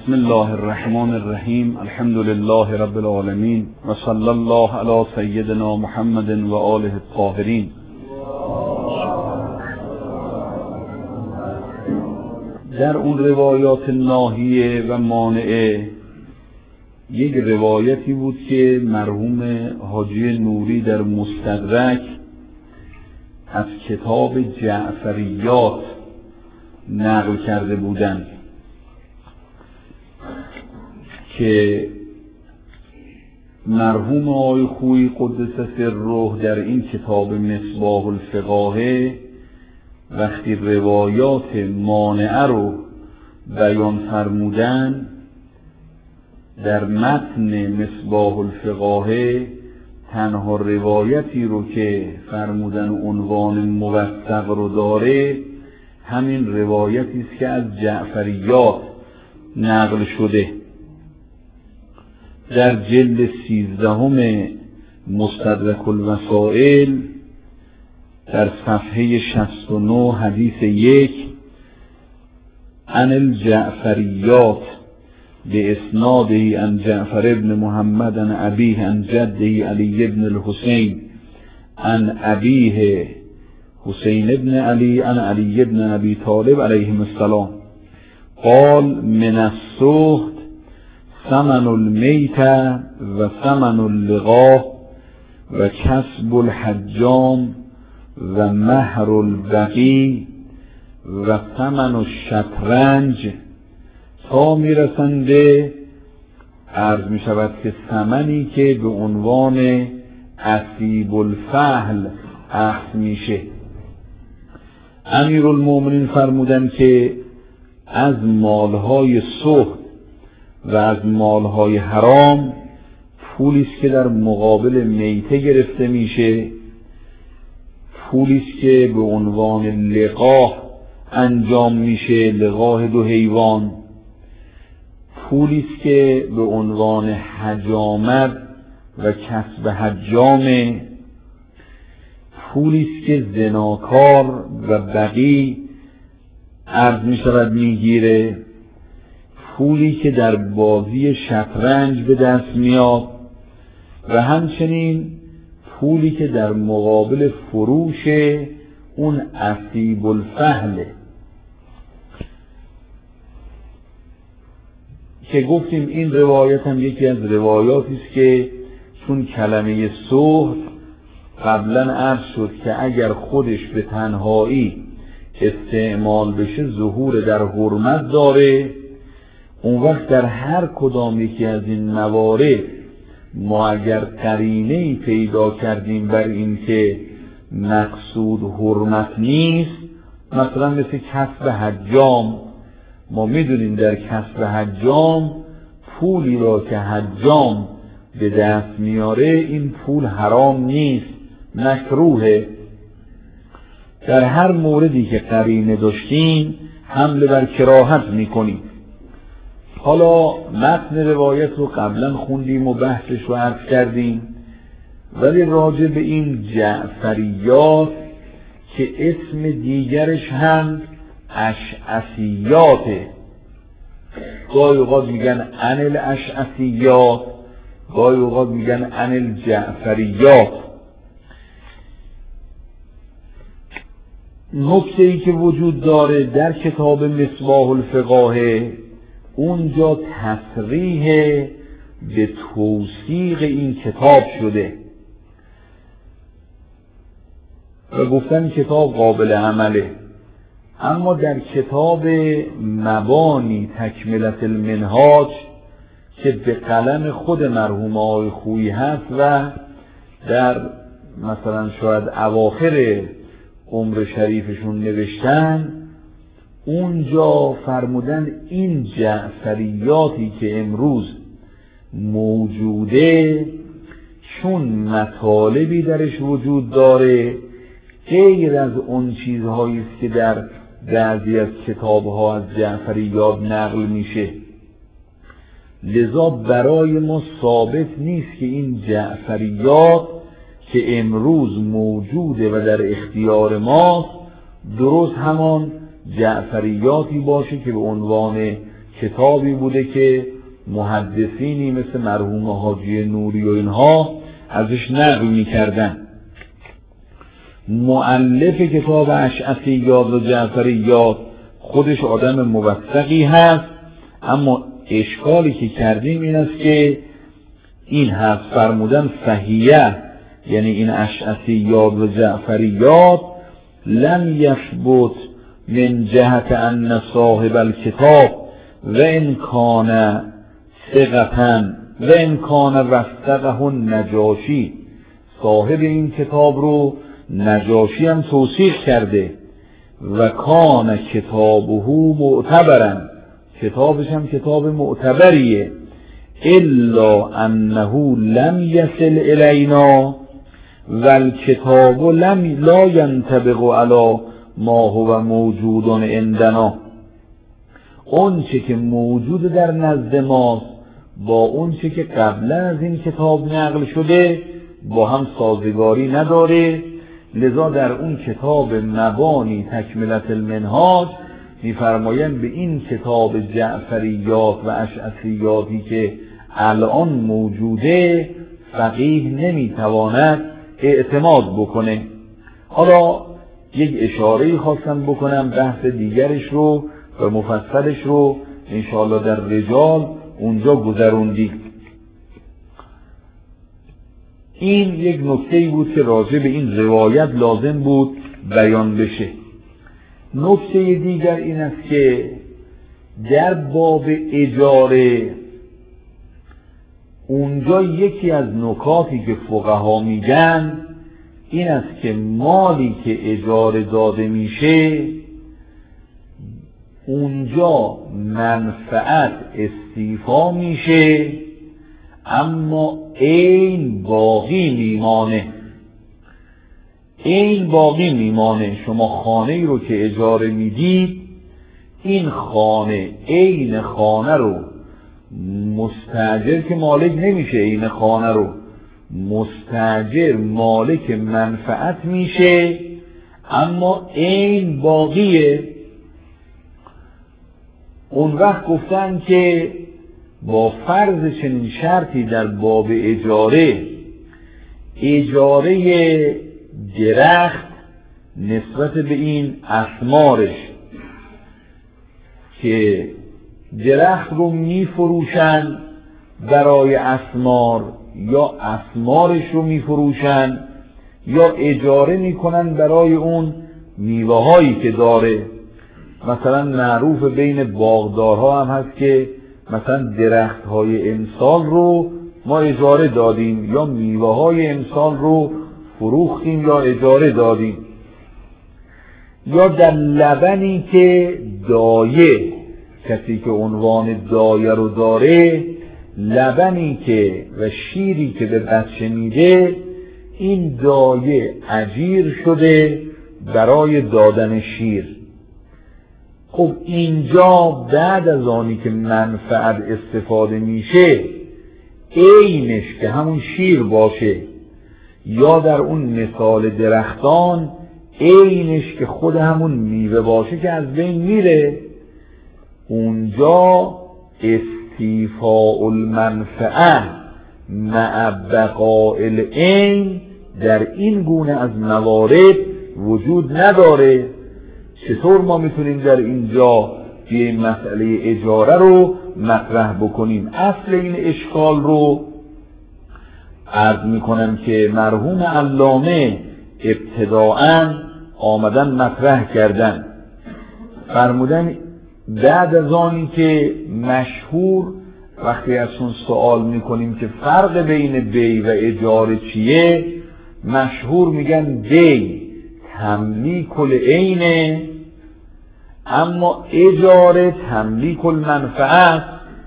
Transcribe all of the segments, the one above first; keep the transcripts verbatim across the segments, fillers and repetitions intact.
بسم الله الرحمن الرحیم. الحمد لله رب العالمین و صلی الله علی سیدنا محمد و آله الطاهرین. در اون روایات ناهیه و مانعه یک روایتی بود که مرحوم حاجی نوری در مستدرک از کتاب جعفریات نقل کرده بودند که مرحوم آقای خویی قدس سره در این کتاب مصباح الفقاهه وقتی روایات مانعه رو بیان فرمودن، در متن مصباح الفقاهه تنها روایتی رو که فرمودن عنوان موثق رو داره همین روایتی است که از جعفریات نقل شده. در جلد سیزدهم مستدرک الوسائل در صفحه شصت و نه حدیث یک عن الجعفریات به اسناده عن جعفر ابن محمد عن ابیه عن جده علی ابن الحسین عن ابیه حسین ابن علی عن علی ابن ابی طالب علیهم السلام قال من السهد ثمن المیت و ثمن اللقاح و کسب الحجام و مهر البقی و ثمن الشطرنج تا میرسنده عرض می شود که ثمنی که به عنوان اسیب الفحل اخذ میشه. امیرالمومنین فرمودن که از مالهای سهد و از مالهای حرام پولیست که در مقابل میته گرفته میشه، پولیست که به عنوان لقاح انجام میشه، لقاح دو حیوان، پولیست که به عنوان حجامت و کسب حجامه، پولیست که زناکار و بقی عرض می شود میگیره، پولی که در بازی شطرنج به دست میاد و همچنین پولی که در مقابل فروش اون اسیب الفحله که گفتیم این روایت هم یکی از روایاتی است که چون کلمه سهد قبلا عرض شد که اگر خودش به تنهایی استعمال بشه ظهور در حرمت داره، اون وقت در هر کدام یکی از این موارد ما اگر قرینه‌ای پیدا کردیم بر این که مقصود حرمت نیست، مثلا مثل کسب حجام، ما میدونیم در کسب حجام پولی را که حجام به دست میاره این پول حرام نیست، مکروهه. در هر موردی که قرینه داشتیم حمله بر کراهت میکنیم. حالا متن روایت رو قبلا خوندیم و بحثش رو عرض کردیم، ولی راجع به این جعفریات که اسم دیگرش هم اشعثیاته، گاهی اوقات میگن عن الاشعثیات، گاهی اوقات میگن عن الجعفریات. نکته ای که وجود داره در کتاب مصباح الفقاهه، اونجا تصریح به توثیق این کتاب شده و گفتن کتاب قابل عمله، اما در کتاب مبانی تکملت المنهاج که به قلم خود مرحوم آقای خویی هست و در مثلا شاید اواخر عمر شریفشون نوشتن، اونجا فرمودن این جعفریاتی که امروز موجوده چون مطالبی درش وجود داره غیر از اون چیزهایی است که در بعضی از کتابها از جعفریات نقل میشه، لذا برای ما ثابت نیست که این جعفریات که امروز موجوده و در اختیار ماست درست همان جعفریاتی باشه که به عنوان کتابی بوده که محدثینی مثل مرحوم حاجی نوری و اینها ازش نقل میکردن. مؤلف کتاب اشعثیات و جعفریات خودش آدم موثقی هست، اما اشکالی که کردیم این است که این هست فرمودن فهیه، یعنی این اشعثیات و جعفریات لم یثبت من جهت ان صاحب الکتاب و ان کان ثقة و ان کان وثقه النجاشی، صاحب این کتاب رو نجاشی هم توثیق کرده و کان کتابه معتبرا، کتابش هم کتاب معتبریه، الا انه لم یصل الینا و الکتاب لم لا ینطبق علی ما هو موجود عندنا، اون چه که موجود در نزد ماست با اون چه که قبلا از این کتاب نقل شده با هم سازگاری نداره. لذا در اون کتاب مبانی تکملت المنهاج میفرمایند به این کتاب جعفریات و اشعثیاتی که الان موجوده فقیه نمیتواند اعتماد بکنه. حالا یک اشاره خواستم بکنم، بحث دیگرش رو و مفصلش رو انشاءالله در رجال اونجا گذروندیم. این یک نکته‌ای بود که راجع به این روایت لازم بود بیان بشه. نکته دیگر این است که در باب اجاره اونجا یکی از نکاتی که فقها میگن این است که مالی که اجاره داده میشه اونجا منفعت استیفا میشه اما عین باقی میمانه. عین باقی میمانه. شما خانه ای رو که اجاره میدید، این خانه عین خانه رو مستاجر که مالک نمیشه، عین خانه رو مستاجر مالک منفعت میشه اما عین باقیه. اون وقت گفتن که با فرض چنین شرطی در باب اجاره، اجاره درخت نسبت به این اثمارش که درخت رو میفروشن برای اثمار یا اثمارش رو میفروشن یا اجاره میکنن برای اون میوه هایی که داره. مثلا معروف بین باغدارها هم هست که مثلا درخت های امسال رو ما اجاره دادیم یا میوه های امسال رو فروختیم یا اجاره دادیم. یا در لبنی که دایه، کسی که عنوان دایه رو داره، لبنی که و شیری که به بچه میده، این دایه اجیر شده برای دادن شیر. خب اینجا بعد از آنی که منفعت استفاده میشه، عینش که همون شیر باشه یا در اون مثال درختان عینش که خود همون میوه باشه که از بین میره، اونجا استیفاء المنفعه مع بقاء العین در این گونه از موارد وجود نداره. چطور ما میتونیم در اینجا یه مسئله اجاره رو مطرح بکنیم؟ اصل این اشکال رو عرض میکنم که مرحوم علامه ابتداءً آمدن مطرح کردن، فرمودن بعد از آنی که مشهور وقتی ازشون سوال میکنیم که فرق بین بی و اجاره چیه، مشهور میگن بی تملیک العینه اما اجاره تملیک المنفعه.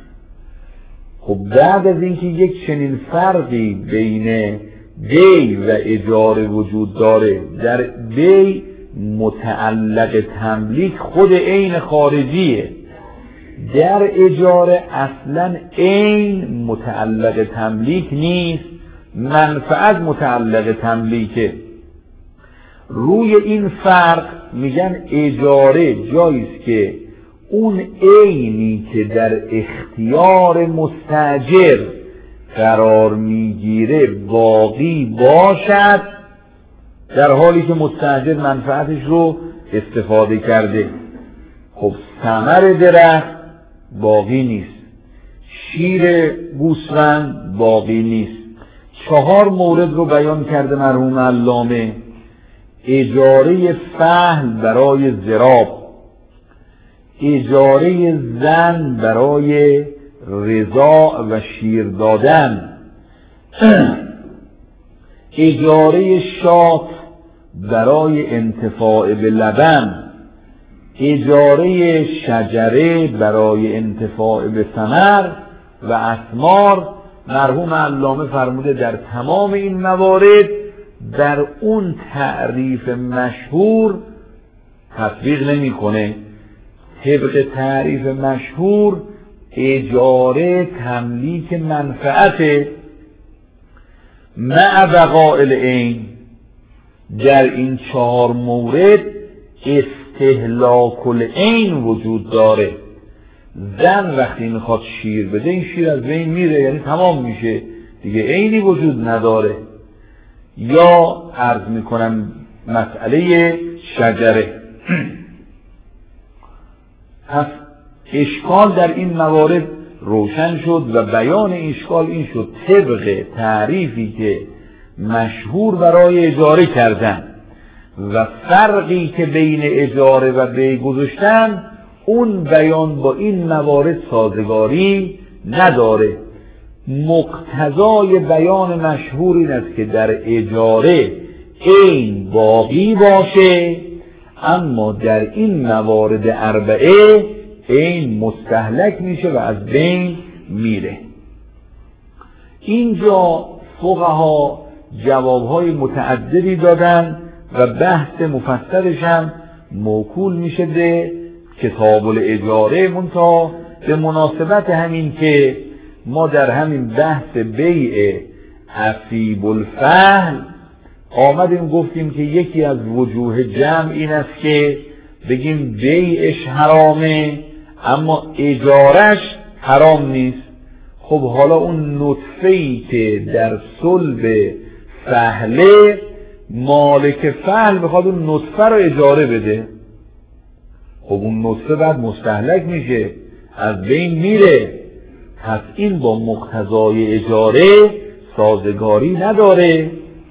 خب بعد از اینکه یک چنین فرقی بین بی و اجاره وجود داره، در بی متعلق تملیک خود عین خارجیه، در اجاره اصلا عین متعلق تملیک نیست، منفعت متعلق تملیکه. روی این فرق میگن اجاره جاییست که اون عینی که در اختیار مستاجر قرار میگیره باقی باشد، در حالی که مستاجر منفعتش رو استفاده کرده. خب ثمر درخت باقی نیست، شیر گوسفند باقی نیست. چهار مورد رو بیان کرده مرحوم علامه: اجاره فحل برای ضراب، اجاره زن برای رضاع و شیر دادن، اجاره شات برای انتفاع به لبن، اجاره شجره برای انتفاع به ثمر و اثمار. مرحوم علامه فرموده در تمام این موارد در اون تعریف مشهور تطبیق نمی‌کنه. طبق تعریف مشهور اجاره تملیک منفعت مع بقاء العین. در این چهار مورد استهلاک العین وجود داره. زن وقتی میخواد شیر بده این شیر از بین میره، یعنی تمام میشه دیگه، عینی وجود نداره. یا عرض میکنم مسئله شجره. پس اشکال در این موارد روشن شد و بیان اشکال این شد طبق تعریفی که مشهور برای اجاره کردن و فرقی که بین اجاره و بیع گذاشتن، اون بیان با این موارد سازگاری نداره. مقتضای بیان مشهور این است که در اجاره عین باقی باشه، اما در این موارد اربعه عین مستهلک میشه و از بین میره. اینجا فقها جوابهای متعددی دادن و بحث مفصلش هم موکول میشه به کتاب الاجاره. منتها به مناسبت همین که ما در همین بحث بیع عصیب الفحل آمدیم گفتیم که یکی از وجوه جمع این است که بگیم بیعش حرامه اما اجارش حرام نیست. خب حالا اون نطفه‌ای که در صلب فحله، مالک فحل بخواد اون نطفه رو اجاره بده، خب اون نطفه بعد مستهلک میشه، از بین میره. پس این با مقتضای اجاره سازگاری نداره.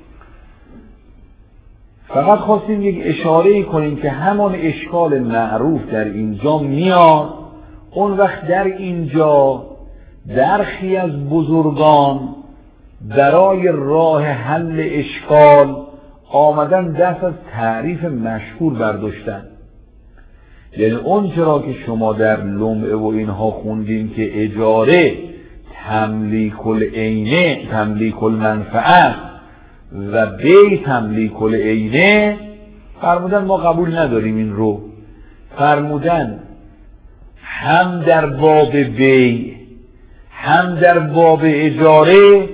فقط خواستیم یک اشاره کنیم که همان اشکال معروف در اینجا میاد. اون وقت در اینجا درخی از بزرگان برای راه حل اشکال آمدن دست از تعریف مشهور برداشتن. یعنی اون چرا که شما در لمعه و اینها خوندین که اجاره تملیک العینه تملیک المنفعه و بیع تملیک العینه، فرمودن ما قبول نداریم این رو. فرمودن هم در باب بیع هم در باب اجاره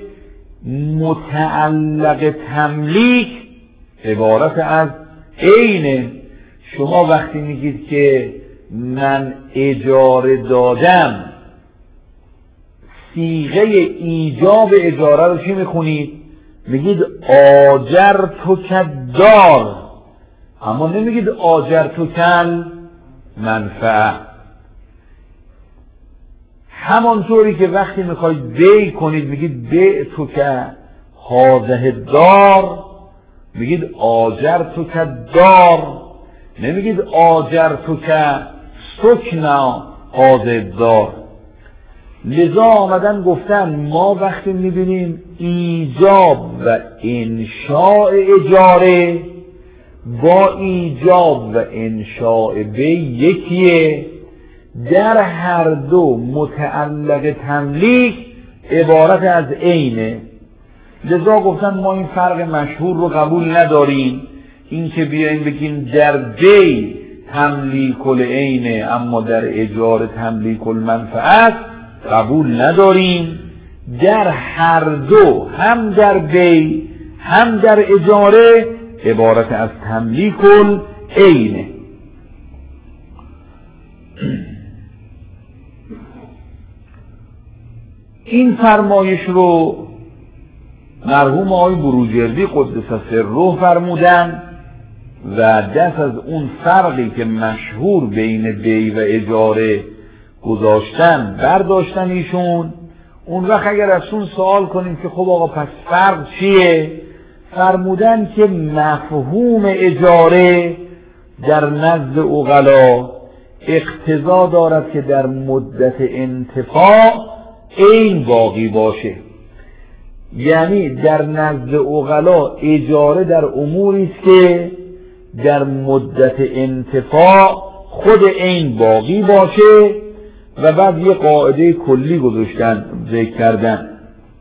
متعلق تملیک عبارت از عینه. شما وقتی میگید که من اجاره دادم، صیغه ایجاب اجاره رو چی میخونید؟ میگید آجر تو کدار، اما نمیگید آجر تو کل منفعه. همانطوری که وقتی میخواید بیع کنید میگید بیع تو که حاضه دار، میگید آجر تو کدار، نمیگید آجر تو که سکنا حاضه دار. لذا آمدن گفتن ما وقتی میبینیم ایجاب و انشاء اجاره با ایجاب و انشاء بیع یکیه، در هر دو متعلق تملیک عبارت از عینه. لذا گفتن ما این فرق مشهور رو قبول نداریم، این که بیاییم بگیم در بیع تملیک العینه اما در اجاره تملیک المنفعه قبول نداریم. در هر دو، هم در بیع هم در اجاره، عبارت از تملیک العینه. این فرمایش رو مرحوم آقای بروجردی قدس سره فرمودن و دست از اون فرقی که مشهور بین بی و اجاره گذاشتن برداشتن ایشون. اون وقت اگر از اون سوال کنیم که خب آقا پس فرق چیه، فرمودن که مفهوم اجاره در نزد عقلا اقتضا دارد که در مدت انتفاع عین باقی باشه. یعنی در نزد عقلا اجاره در اموری است که در مدت انتفاع خود عین باقی باشه و بعد یه قاعده کلی گذاشتن ذکر کردن.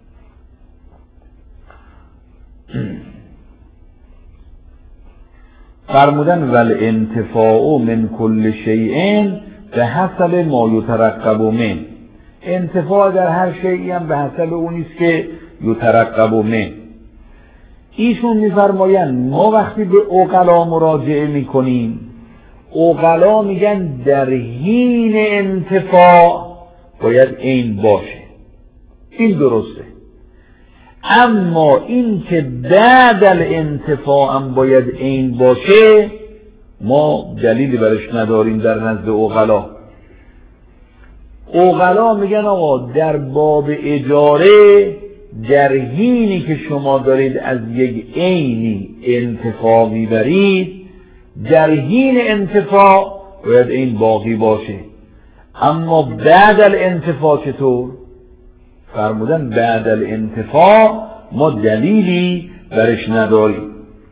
فرمودن ول انتفاع من کل شیء به حسب ما یترقب من. انتفاع در هر شیئی هم به حسب اونی است که یترقب من. ایشون میفرمایند ما وقتی به عقلا مراجعه میکنیم، عقلا میگن در حین انتفاع باید عین باشه، این درسته. اما این که بعد الانتفاع هم باید عین باشه ما دلیلی برش نداریم در نزد عقلا. عقلا میگن آقا در باب اجاره در حینی که شما دارید از یک عینی انتفاع میبرید، در حین انتفاع باید این باقی باشه. اما بعد الانتفاع چطور؟ فرمودن بعد الانتفاع ما دلیلی برش نداریم.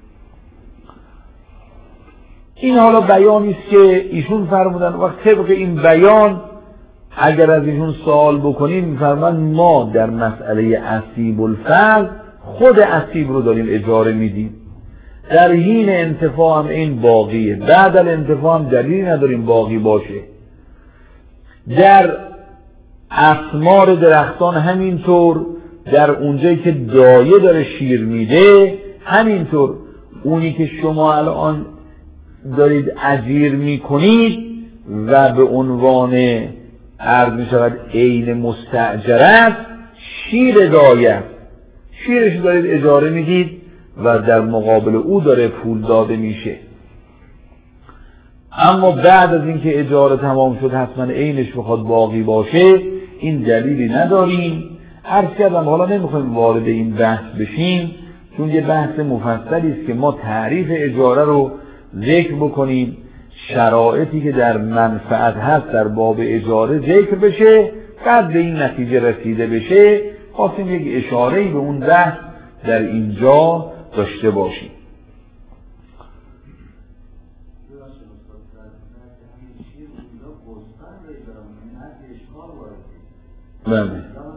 این حالا بیانی است که ایشون فرمودن. وقت طبق این بیان اگر از ایشون سوال بکنیم میفرمان ما در مسئله اسیب الفرض خود اسیب رو داریم اجاره میدیم، در حین انتفاع هم این باقیه، بعد الانتفاع هم دلیل نداریم باقی باشه. در اسمار درختان همینطور، در اونجایی که دایه داره شیر میده همینطور. اونی که شما الان دارید اجیر میکنید و به عنوان عرض می شود عین مستأجره، شیر دایه، شیرش دارید اجاره میدید و در مقابل او داره پول داده میشه. اما بعد از اینکه اجاره تمام شد حتما عینش بخواد باقی باشه، این دلیلی نداریم. عرض کردم حالا نمیخوایم وارد این بحث بشیم چون یه بحث مفصلی است که ما تعریف اجاره رو ذکر بکنیم، شرایطی که در منفعت هست در باب اجاره ذکر بشه، بعد به این نتیجه رسیده بشه. خواستیم یک اشاره‌ای به اون بحث در اینجا داشته باشیم. بله.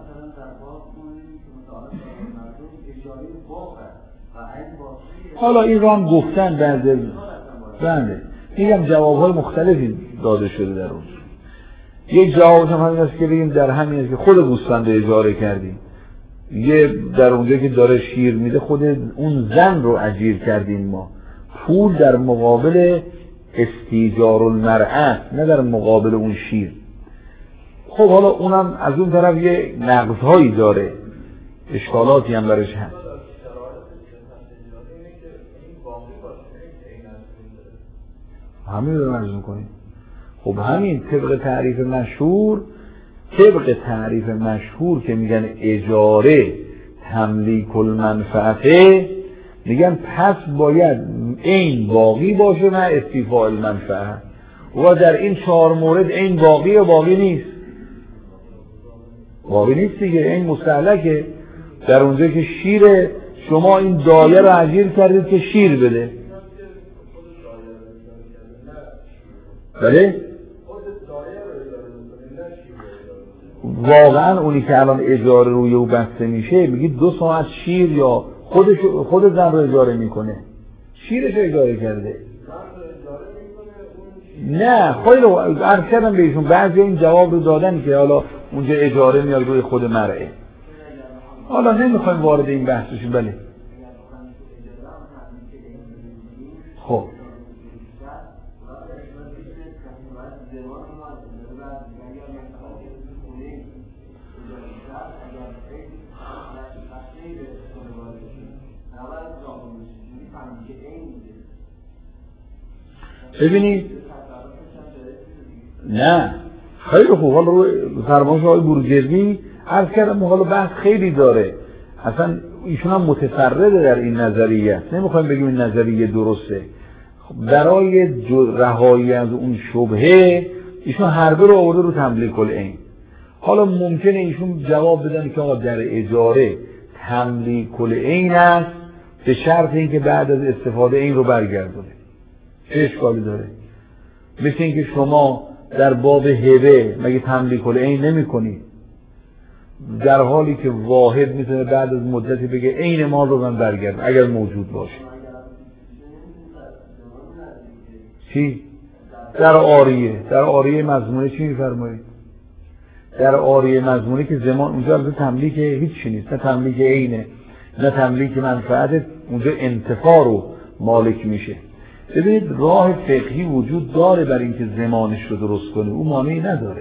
حالا این رو هم گفتن بعد بله میگم جوابهای مختلفی داده شده در اون. یک جوابش هم همین است که بگیم در همین است که خود گوسفند اجاره کردیم، یه در اونجا که داره شیر میده خود اون زن رو اجیر کردیم ما، پول در مقابل استیجار المرأة نه در مقابل اون شیر. خب حالا اونم از اون طرف یه نقض‌هایی داره، اشکالاتی هم برش هست. همین رو مرزون کنیم. خب همین طبق تعریف مشهور، طبق تعریف مشهور که میگن اجاره تملیک المنفعته، میگن پس باید این باقی باشه نه استیفاء المنفعه. و در این چهار مورد این باقی یا باقی نیست؟ باقی نیست دیگه، این مستهلکه. در اونجا که شیر شما این دایه رو اجیر کردید که شیر بده، بله؟ واقعا اونی که الان اجاره روی او بسته میشه میگید دو ساعت شیر یا خودش خود زن رو اجاره میکنه، شیرش رو اجاره کرده. نه خیلی عرض کردم بهشون بعضی این جواب رو دادن که حالا اونجا اجاره میاد روی خود مرئه. حالا نمیخوایم وارد این بحث بشیم. بله خب ببینید نه خیلی خوب. حالا رو فرمایش آقای بروجردی عرض کردم حالا بحث خیلی داره، اصلا ایشون هم متفرده در این نظریه است، نمیخوایم بگیم این نظریه درسته. برای رهایی از اون شبهه ایشون حربه رو آورده رو تملیک العین. حالا ممکنه ایشون جواب بدن که آقا در اجاره تملیک العین است به شرط اینکه بعد از استفاده این رو برگردونه. چه اشکالی داره؟ مثل اینکه شما در باب هبه مگه تملیک العین نمی‌کنید، در حالی که واحد میتونه بعد از مدتی بگه عین مال رو من برگردم اگر موجود باشه. چی؟ در عاریه در عاریه مضمونه چی میفرمایید؟ در عاریه مضمونه که زمان اونجا البته تملیک هیچی نیست، نه تملیک عینه نه تملیک منفعت، اونجا انتفاع رو مالک میشه. ببینید راه فقهی وجود داره برای اینکه زمانش رو درست کنه، اون مانعی نداره.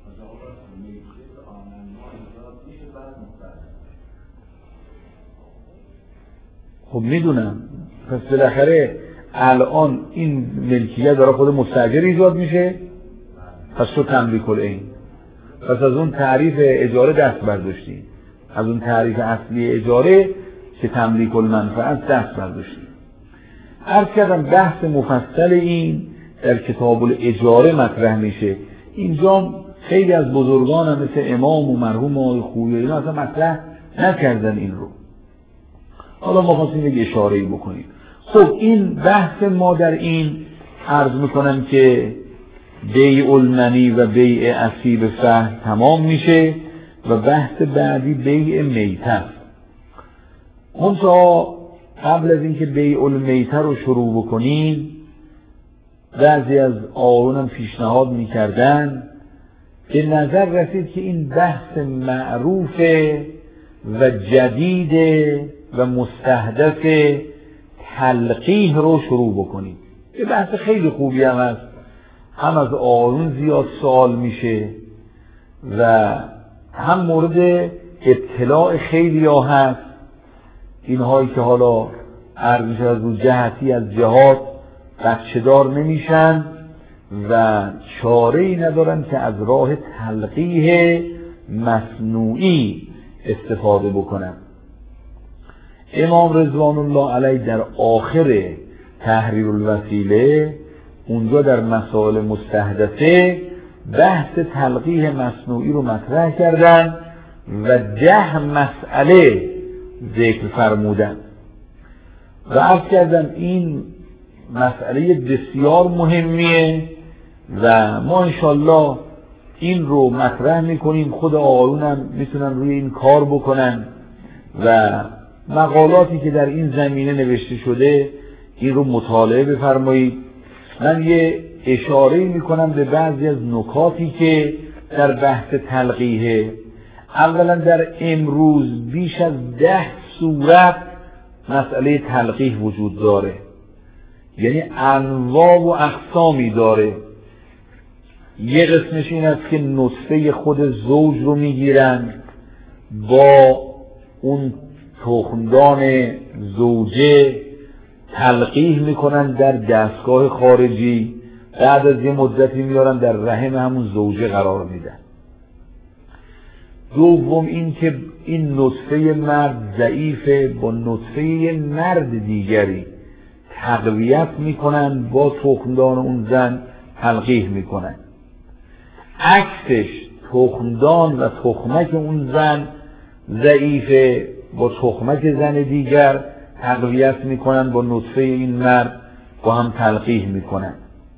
خب میدونم، پس بالاخره الان این ملکیت داره خود مستاجر ایجاد میشه، پس تو تملیک العین. پس از اون تعریف اجاره دست برداشتی، از اون تعریف اصلی اجاره که تملیک المنفعت دست برداشتی. عرض کردم بحث مفصل این در کتاب الاجاره مطرح میشه. اینجا خیلی از بزرگان هم مثل امام و مرحوم آقای خویی اینا اصلا مطرح نکردن این رو. حالا ما خواستیم یک اشاره‌ای بکنیم. خب این بحث ما در این عرض میکنم که بیع المنی و بیع اسیب فهم تمام میشه و بحث بعدی بیع میتر. منتها قبل از اینکه بیع المیتر رو شروع بکنیم، بعضی از آقایون هم پیشنهاد میکردن، به نظر رسید که این بحث معروف و جدید و مستحدث تلقیح رو شروع بکنیم. یه بحث خیلی خوبی هم هست، هم از آقایون زیاد سوال میشه و هم مورد اطلاع خیلی ها هست. اینهایی که حالا عرض میشه از رو جهتی از جهات بچه دار نمیشن و چاره ای ندارن که از راه تلقیح مصنوعی استفاده بکنن. امام رضوان الله علیه در آخر تحریر الوسیله اونجا در مسائل مستحدثه بحث تلقیح مصنوعی رو مطرح کردن و ده مسئله ذکر فرمودن و عرض کردم این مسئله بسیار مهمیه و ما انشالله این رو مطرح میکنیم. خود آقایون هم میتونن روی این کار بکنن و مقالاتی که در این زمینه نوشته شده این رو مطالعه بفرمایید. من یه اشاره میکنم به بعضی از نکاتی که در بحث تلقیحه. اولا در امروز بیش از ده صورت مسئله تلقیح وجود داره، یعنی انواع و اقسامی داره. یه قسمش این است که نطفه خود زوج رو میگیرن با اون تخمدان زوجه تلقیح میکنن در دستگاه خارجی، بعد از یه مدتی میارن در رحم همون زوجه قرار میدن. دوم این که این نطفه مرد ضعیفه با نطفه مرد دیگری تقویت میکنن، با تخمدان اون زن تلقیح میکنن. عکسش تخمدان و تخمک اون زن ضعیفه با تخمک زن دیگر تقویت میکنن، با نطفه این مرد با هم تلقیح میکنن.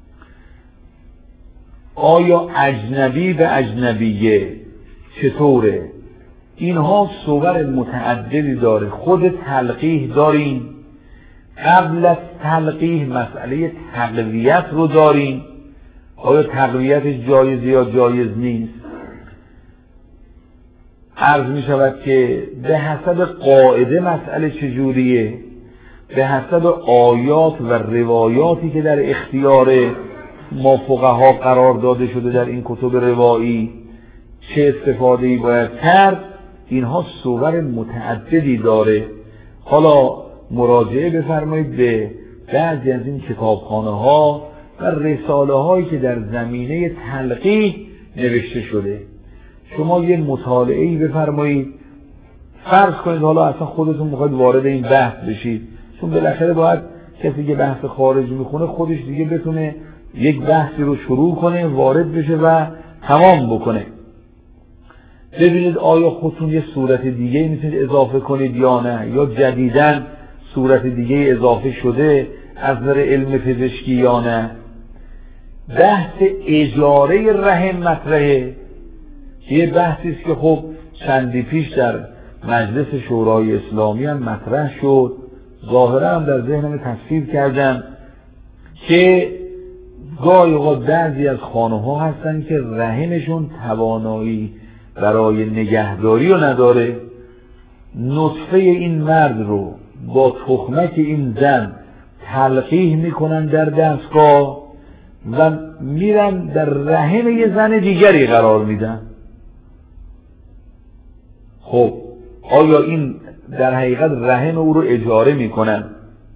آیا اجنبی به اجنبیه چطوره؟ اینها صور متعددی داره. خود تلقیح داریم، قبل از تلقیح مسئله تقویت رو داریم. آیا تقویتش جایز یا جایز نیست؟ عرض می شود که به حسب قاعده مسئله چجوریه، به حسب آیات و روایاتی که در اختیار ما فقها قرار داده شده در این کتب روایی چه استفاده‌ای باید کرد، اینها صور متعددی داره. حالا مراجعه بفرمایید به بعضی از این کتابخانه ها و رساله هایی که در زمینه تلقیح نوشته شده. شما یه مطالعه‌ای بفرمایید، فرض کنید حالا اصلا خودتون میخواید وارد این بحث بشید، چون بالاخره باید کسی که بحث خارج میخونه خودش دیگه بتونه یک بحثی رو شروع کنه، وارد بشه و تمام بکنه. ببینید آیا خودتون یه صورت دیگه میتونید اضافه کنید یا نه، یا جدیداً صورت دیگه اضافه شده از نظر علم پزشکی یا نه. بحث اجاره رحم مطرحه، یه بحثی است که خب چندی پیش در مجلس شورای اسلامی هم مطرح شد، ظاهرا هم در ذهنم تفسیر کردم که گاهی اوقات بعضی از خانه ها هستن که رحمشون توانایی برای نگهداری رو نداره، نطفه این مرد رو با تخمک این زن تلقیح میکنن در دستگاه و میرن در رحم یه زن دیگری قرار میدن. خب آیا این در حقیقت رحم او رو اجاره میکنن؟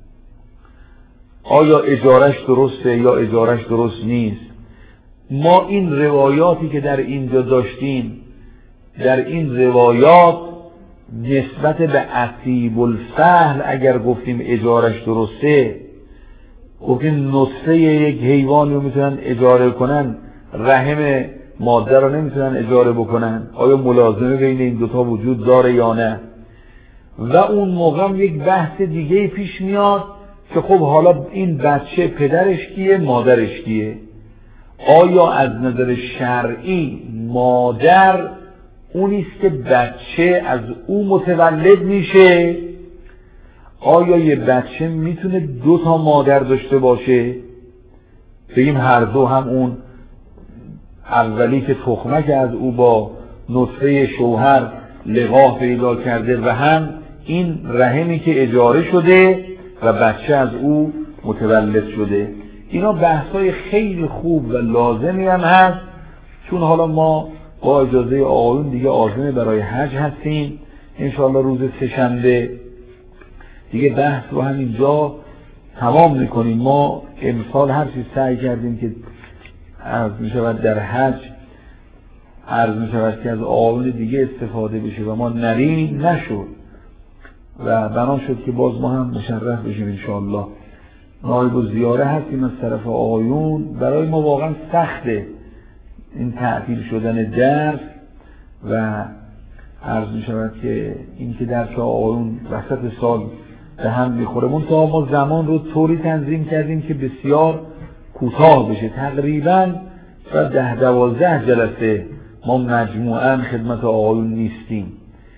آیا اجارش درسته یا اجارش درست نیست؟ ما این روایاتی که در اینجا داشتیم، در این روایات نسبت به عصیب الفحل اگر گفتیم اجارش درسته، گفتیم نطفه یک حیوانی رو میتونن اجاره کنن، رحم ماده رو نمیتونن اجاره بکنن، آیا ملازمه بین این دوتا وجود داره یا نه؟ و اون موقع یک بحث دیگه پیش میاد که خب حالا این بچه پدرش کیه، مادرش کیه؟ آیا از نظر شرعی مادر اونیست که بچه از او متولد میشه؟ آیا یه بچه میتونه دو تا مادر داشته باشه؟ بگیم هر دو، هم اون اولی که تخمک از او با نطفه شوهر لقاح پیدا کرده و هم این رحمی که اجاره شده و بچه از او متولد شده. اینا بحثای خیلی خوب و لازمی هم هست، چون حالا ما با اجازه آقایون دیگه عازم برای حج هستیم انشاءالله روز سه‌شنبه، دیگه بحث رو هم اینجا تمام میکنیم. ما امسال هر چیز سعی کردیم که عرض میشود در حج عرض میشود که از آقایون دیگه استفاده بشه و ما نریم، نشد و بنا شد که باز ما هم مشرف بشیم انشاءالله. نایب الزیاره هستیم از طرف آقایون. برای ما واقعا سخته این تعطیل شدن درس و عرض می شود که این که درس آقایون وسط سال به هم میخوره. منتها ما زمان رو طوری تنظیم کردیم که بسیار کوتاه بشه، تقریبا شاید ده دوازده جلسه ما مجموعاً خدمت آقایون نیستیم.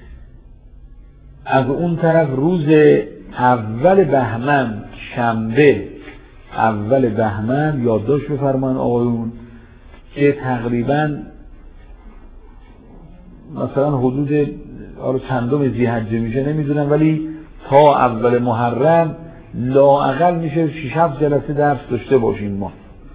از اون طرف روز اول بهمن، شنبه اول بهمن یادداشت بفرمایید آقایون که تقریبا مثلا حدود آره چندم ذی‌حجه میشه نمیدونم، ولی تا اول محرم لااقل میشه شش هفت جلسه درس داشته باشیم. ما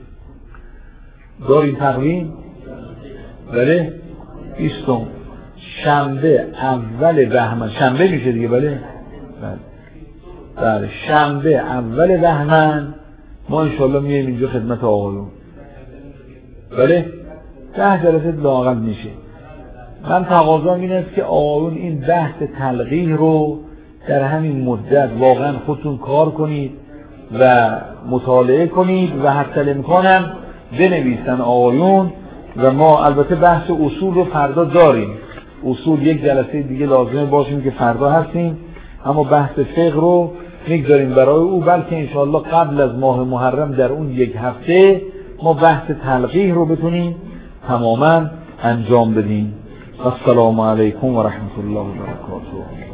داریم تقویم؟ بله بیستم شنبه اول بهمن، شنبه میشه دیگه. بله بله بله شنبه اول بهمن ما انشالله میایم اینجا خدمت آقایون. بله ده جلسه لااقل میشه. من تقاضام این است که آقایون این بحث تلقیح رو در همین مدت واقعا خودتون کار کنید و مطالعه کنید و حتی امکانم بنویسن آقایون. و ما البته بحث اصول رو فردا داریم، اصول یک جلسه دیگه لازمه باشیم که فردا هستیم، اما بحث فقه رو میگذاریم برای او، بلکه انشاءالله قبل از ماه محرم در اون یک هفته ما بحث تلقیح رو بتونیم تماما انجام بدیم. السلام علیکم و رحمت الله و برکاته.